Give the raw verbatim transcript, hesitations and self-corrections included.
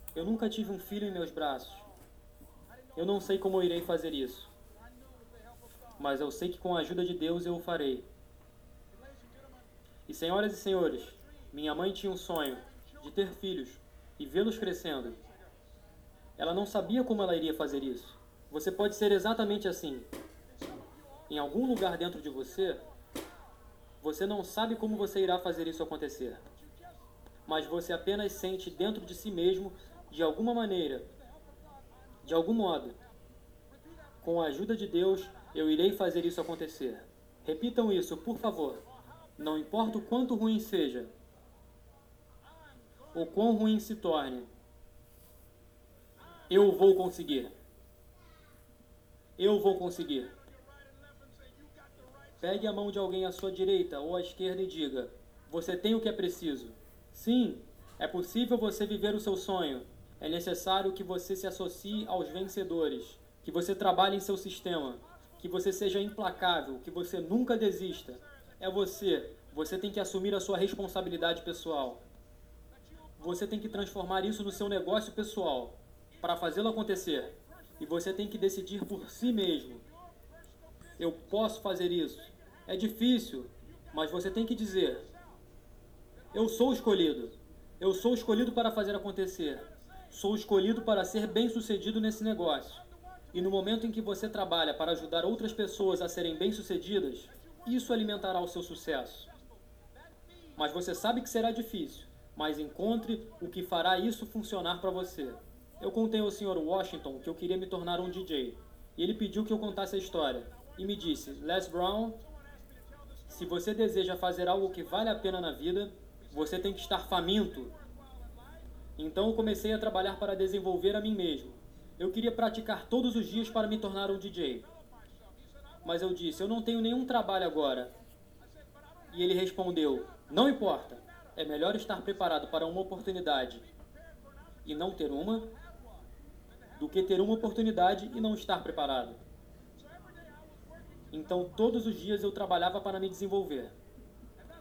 Eu nunca tive um filho em meus braços. Eu não sei como eu irei fazer isso. Mas eu sei que com a ajuda de Deus eu o farei. E senhoras e senhores, minha mãe tinha um sonho de ter filhos e vê-los crescendo. Ela não sabia como ela iria fazer isso. Você pode ser exatamente assim. Em algum lugar dentro de você, você não sabe como você irá fazer isso acontecer. Mas você apenas sente dentro de si mesmo, de alguma maneira, de algum modo, com a ajuda de Deus, eu irei fazer isso acontecer. Repitam isso, por favor. Não importa o quanto ruim seja, ou quão ruim se torne, eu vou conseguir. Eu vou conseguir. Pegue a mão de alguém à sua direita ou à esquerda e diga: você tem o que é preciso. Sim, é possível você viver o seu sonho. É necessário que você se associe aos vencedores, que você trabalhe em seu sistema, que você seja implacável, que você nunca desista. É você. Você tem que assumir a sua responsabilidade pessoal. Você tem que transformar isso no seu negócio pessoal, para fazê-lo acontecer. E você tem que decidir por si mesmo: eu posso fazer isso. É difícil, mas você tem que dizer: eu sou escolhido. Eu sou escolhido para fazer acontecer. Sou escolhido para ser bem-sucedido nesse negócio. E no momento em que você trabalha para ajudar outras pessoas a serem bem-sucedidas, isso alimentará o seu sucesso. Mas você sabe que será difícil, mas encontre o que fará isso funcionar para você. Eu contei ao senhor Washington que eu queria me tornar um D J, e ele pediu que eu contasse a história, e me disse: Les Brown, se você deseja fazer algo que vale a pena na vida, você tem que estar faminto. Então eu comecei a trabalhar para desenvolver a mim mesmo. Eu queria praticar todos os dias para me tornar um D J. Mas eu disse: eu não tenho nenhum trabalho agora. E ele respondeu: não importa, é melhor estar preparado para uma oportunidade e não ter uma, do que ter uma oportunidade e não estar preparado. Então todos os dias eu trabalhava para me desenvolver.